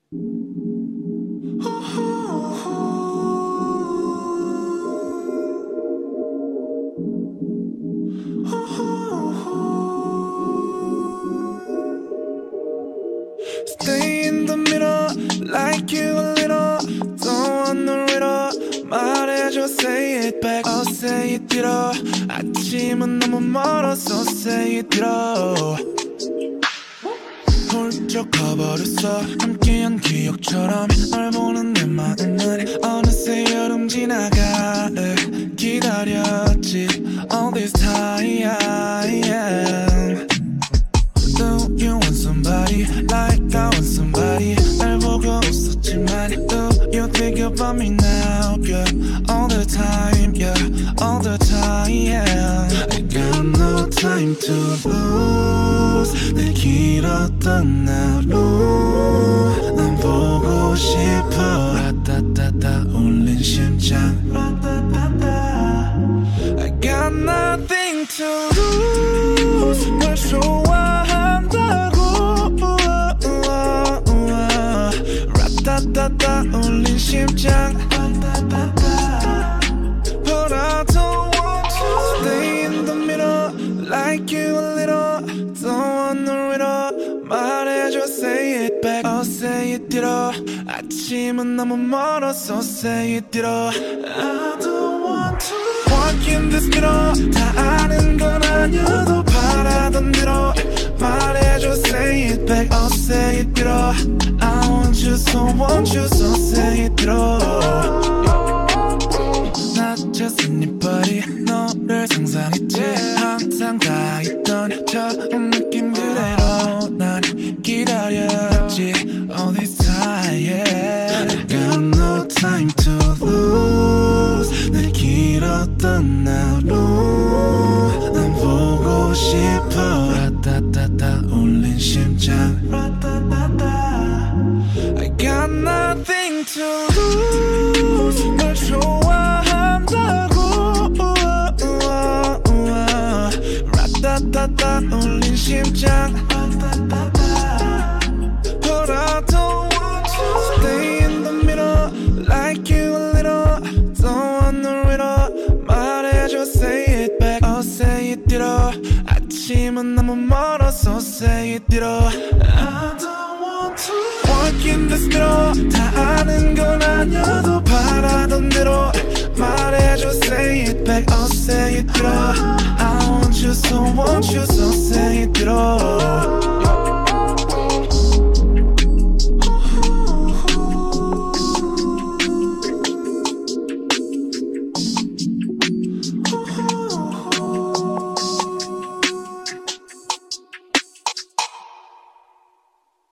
Stay in the middle, like you a little. Don't want no riddle. 말해줘, say it back. I'll say it 들어. 아침은 너무 멀어서 say it 들어. 훌쩍 가버렸어. 함께한 기억처럼 널 보는 내 마음은 어느새 여름 지나가. 기다렸지 all this time. Do you want somebody like I want somebody? 날 보고 웃었지만 do you think about me now? Yeah, all the time, yeah, all the time, yeah. I got no time to lose. 내 길었던 하루 난 보고 싶어. 라따따따 울린 심장. I got nothing to lose. 널 좋아한다고. 라따따따 울린 심장. But I don't want to stay in the middle, like you a little. Don't want no riddle. 말해줘, say it back. I'll say it 들어. 아침은 너무 멀어서 say it 들어. I don't want to walk in this middle. 다 아는 건 아니어도 바라던 대로 말해줘, say it back. I'll say it 들어. I want you so say it 들어. 낮춰진 네 body 너를 상상했지. 항상 다 있던 처음 느낌 그대로 난 기다렸지 all this time, yeah. I got no time to lose. 내 길었던 하루 난 보고 싶어. 라따따따 울린 심장. I got nothing to lose. 널 좋아한다고. 라따따따 울린 심장. But I don't want to stay in the middle, like you a little. Don't want no riddle. 말해줘, say it back. I'll say it 들어. 아침은 너무 멀어서 say it 들어. I don't want to walk in this middle. 다 아는 건 아니어도 바라던 대로 말해줘, say it back. I'll say it 들어. I want you so say it 들어.